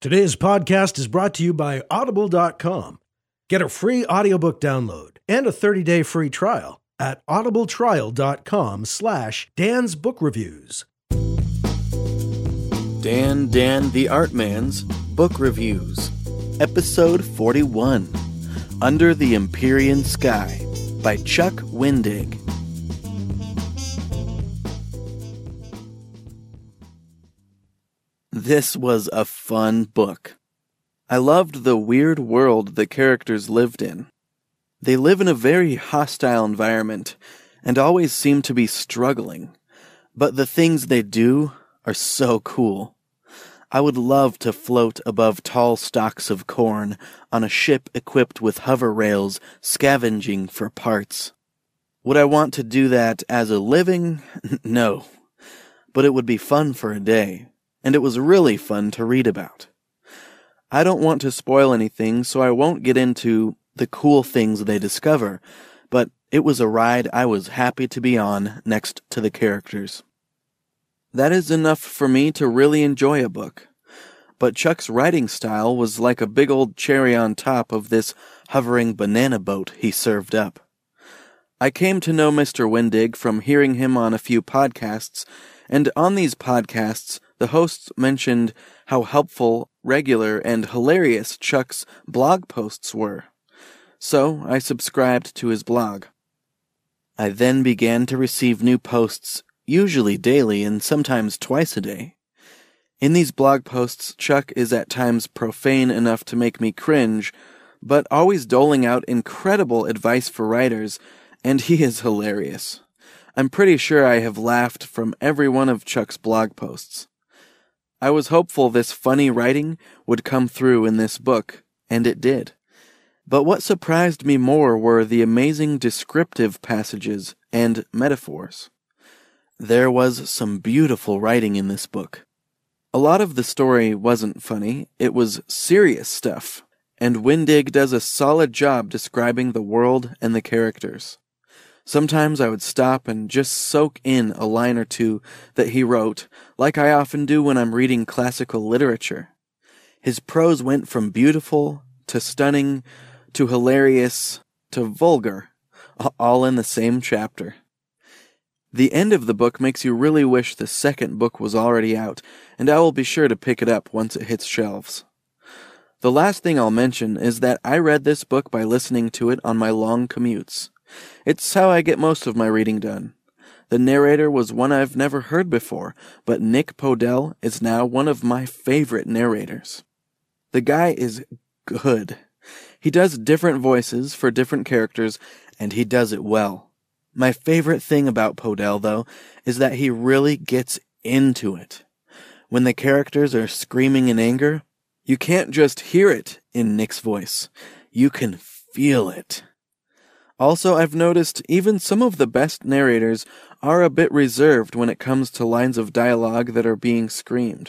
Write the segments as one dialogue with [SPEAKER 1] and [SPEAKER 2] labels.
[SPEAKER 1] Today's podcast is brought to you by Audible.com. Get a free audiobook download and a 30-day free trial at audibletrial.com/Dan's Book Reviews.
[SPEAKER 2] Dan the Art Man's Book Reviews, Episode 41, Under the Empyrean Sky, by Chuck Wendig. This was a fun book. I loved the weird world the characters lived in. They live in a very hostile environment and always seem to be struggling, but the things they do are so cool. I would love to float above tall stalks of corn on a ship equipped with hover rails scavenging for parts. Would I want to do that as a living? No. But it would be fun for a day, and it was really fun to read about. I don't want to spoil anything, so I won't get into the cool things they discover, but it was a ride I was happy to be on next to the characters. That is enough for me to really enjoy a book. But Chuck's writing style was like a big old cherry on top of this hovering banana boat he served up. I came to know Mr. Wendig from hearing him on a few podcasts, and on these podcasts, the hosts mentioned how helpful, regular, and hilarious Chuck's blog posts were. So I subscribed to his blog. I then began to receive new posts, usually daily and sometimes twice a day. In these blog posts, Chuck is at times profane enough to make me cringe, but always doling out incredible advice for writers, and he is hilarious. I'm pretty sure I have laughed from every one of Chuck's blog posts. I was hopeful this funny writing would come through in this book, and it did. But what surprised me more were the amazing descriptive passages and metaphors. There was some beautiful writing in this book. A lot of the story wasn't funny, it was serious stuff, and Wendig does a solid job describing the world and the characters. Sometimes I would stop and just soak in a line or two that he wrote, like I often do when I'm reading classical literature. His prose went from beautiful to stunning to hilarious to vulgar, all in the same chapter. The end of the book makes you really wish the second book was already out, and I will be sure to pick it up once it hits shelves. The last thing I'll mention is that I read this book by listening to it on my long commutes. It's how I get most of my reading done. The narrator was one I've never heard before, but Nick Podell is now one of my favorite narrators. The guy is good. He does different voices for different characters, and he does it well. My favorite thing about Podell, though, is that he really gets into it. When the characters are screaming in anger, you can't just hear it in Nick's voice. You can feel it. Also, I've noticed even some of the best narrators are a bit reserved when it comes to lines of dialogue that are being screamed.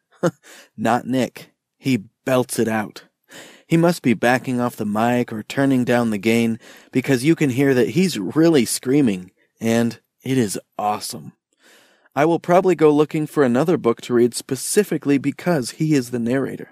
[SPEAKER 2] Not Nick. He belts it out. He must be backing off the mic or turning down the gain because you can hear that he's really screaming, and it is awesome. I will probably go looking for another book to read specifically because he is the narrator.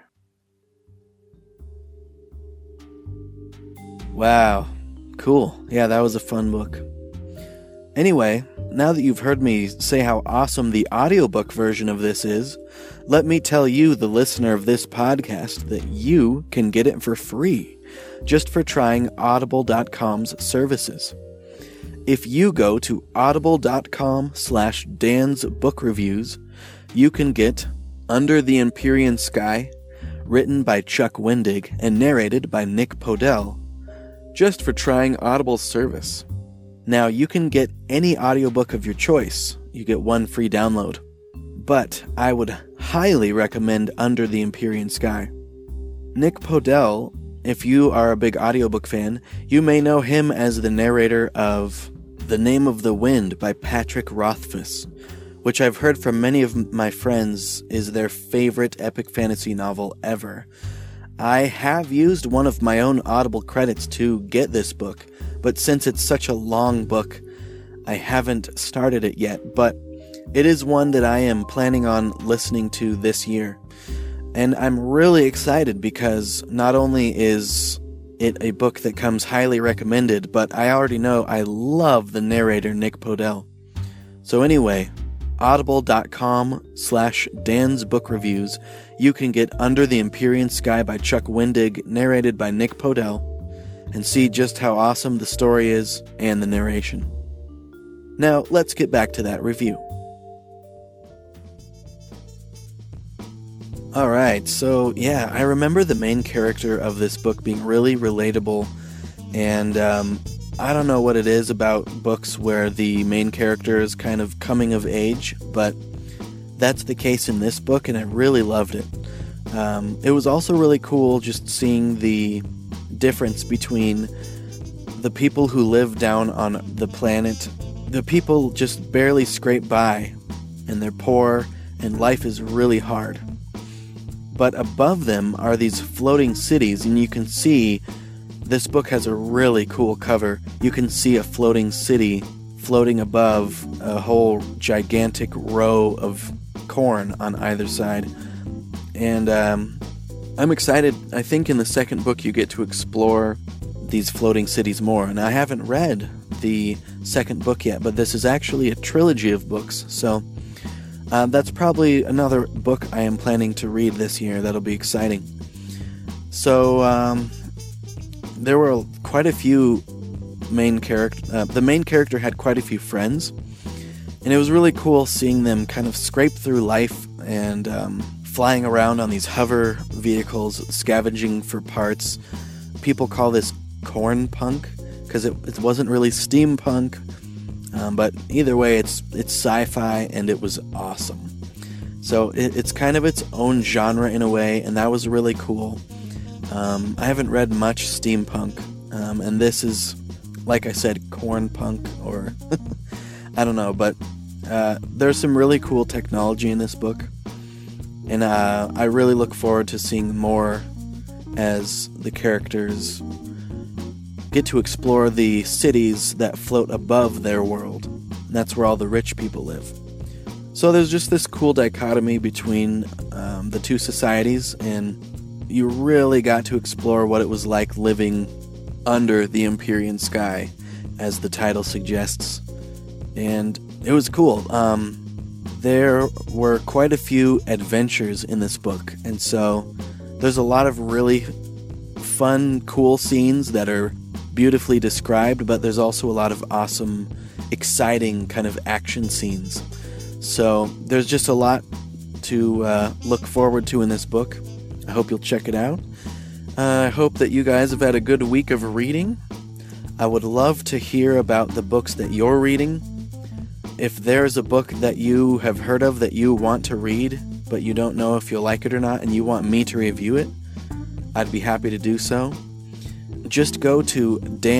[SPEAKER 2] Wow. Cool. Yeah, that was a fun book. Anyway, now that you've heard me say how awesome the audiobook version of this is, let me tell you, the listener of this podcast, that you can get it for free, just for trying Audible.com's services. If you go to audible.com/Dan's Book Reviews, you can get Under the Empyrean Sky, written by Chuck Wendig and narrated by Nick Podell, just for trying Audible's service. Now, you can get any audiobook of your choice. You get one free download. But I would highly recommend Under the Empyrean Sky. Nick Podell, if you are a big audiobook fan, you may know him as the narrator of The Name of the Wind by Patrick Rothfuss, which I've heard from many of my friends is their favorite epic fantasy novel ever. I have used one of my own Audible credits to get this book, but since it's such a long book, I haven't started it yet, but it is one that I am planning on listening to this year. And I'm really excited because not only is it a book that comes highly recommended, but I already know I love the narrator Nick Podell. So anyway, audible.com/Dan's Book Reviews, you can get Under the Empyrean Sky by Chuck Wendig, narrated by Nick Podell, and see just how awesome the story is and the narration. Now, let's get back to that review. Alright, so yeah, I remember the main character of this book being really relatable, and I don't know what it is about books where the main character is kind of coming of age, but that's the case in this book, and I really loved it. It was also really cool just seeing the difference between the people who live down on the planet. The people just barely scrape by, and they're poor, and life is really hard. But above them are these floating cities, and you can see this book has a really cool cover. You can see a floating city floating above a whole gigantic row of corn on either side. And I'm excited. I think in the second book you get to explore these floating cities more. And I haven't read the second book yet, but this is actually a trilogy of books, so that's probably another book I am planning to read this year. That'll be exciting. So, there were quite a few main characters. The main character had quite a few friends, and it was really cool seeing them kind of scrape through life and flying around on these hover vehicles, scavenging for parts. People call this corn punk, because it wasn't really steampunk. But either way, it's sci-fi, and it was awesome. So it's kind of its own genre in a way, and that was really cool. I haven't read much steampunk, and this is, like I said, corn punk, or I don't know, but there's some really cool technology in this book, and I really look forward to seeing more as the characters get to explore the cities that float above their world. And that's where all the rich people live. So there's just this cool dichotomy between the two societies, and you really got to explore what it was like living under the Empyrean Sky, as the title suggests. And it was cool. There were quite a few adventures in this book, and so there's a lot of really fun, cool scenes that are beautifully described, but there's also a lot of awesome, exciting kind of action scenes. So there's just a lot to look forward to in this book. I hope you'll check it out. I hope that you guys have had a good week of reading. I would love to hear about the books that you're reading. If there's a book that you have heard of that you want to read, but you don't know if you'll like it or not, and you want me to review it, I'd be happy to do so. Just go to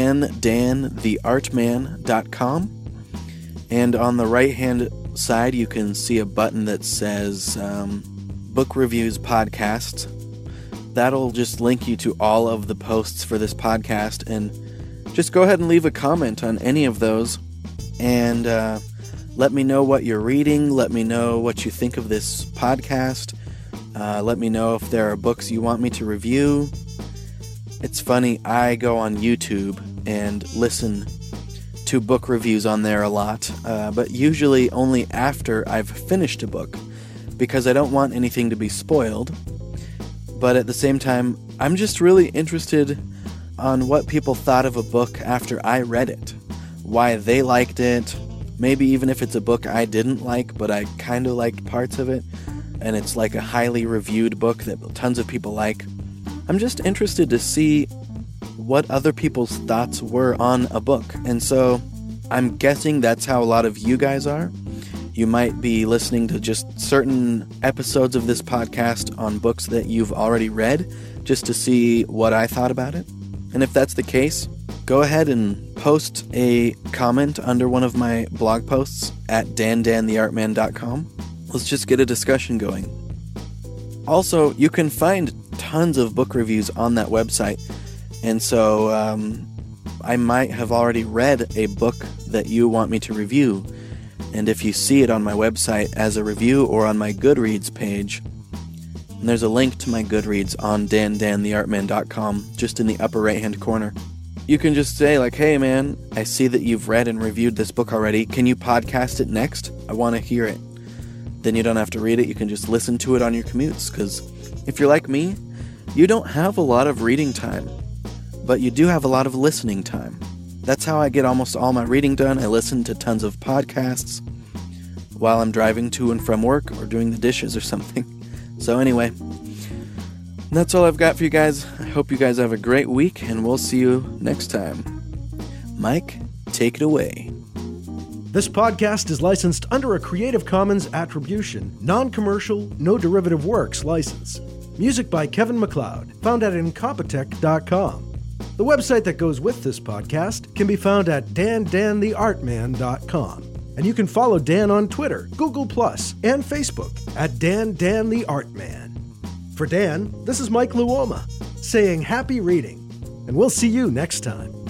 [SPEAKER 2] dantheartman.com, and on the right hand side you can see a button that says Book Reviews Podcast. That'll just link you to all of the posts for this podcast, and just go ahead and leave a comment on any of those, and let me know what you're reading, let me know what you think of this podcast, let me know if there are books you want me to review. It's funny, I go on YouTube and listen to book reviews on there a lot, but usually only after I've finished a book, because I don't want anything to be spoiled. But at the same time, I'm just really interested on what people thought of a book after I read it, why they liked it, maybe even if it's a book I didn't like, but I kind of liked parts of it, and it's like a highly reviewed book that tons of people like. I'm just interested to see what other people's thoughts were on a book. And so I'm guessing that's how a lot of you guys are. You might be listening to just certain episodes of this podcast on books that you've already read, just to see what I thought about it. And if that's the case, go ahead and post a comment under one of my blog posts at dantheartman.com. Let's just get a discussion going. Also, you can find tons of book reviews on that website, and so I might have already read a book that you want me to review, and if you see it on my website as a review or on my Goodreads page, And there's a link to my Goodreads on dandantheartman.com, just in the upper right-hand corner. You can just say, like, hey man, I see that you've read and reviewed this book already. Can you podcast it next? I want to hear it. Then you don't have to read it. You can just listen to it on your commutes. Because if you're like me, you don't have a lot of reading time, but you do have a lot of listening time. That's how I get almost all my reading done. I listen to tons of podcasts while I'm driving to and from work or doing the dishes or something. So anyway, that's all I've got for you guys. I hope you guys have a great week, and we'll see you next time. Mike, take it away.
[SPEAKER 1] This podcast is licensed under a Creative Commons Attribution, Non-Commercial, No Derivative Works license. Music by Kevin MacLeod, found at Incompetech.com. The website that goes with this podcast can be found at dandantheartman.com. And you can follow Dan on Twitter, Google+, and Facebook at dandantheartman. For Dan, this is Mike Luoma, saying happy reading, and we'll see you next time.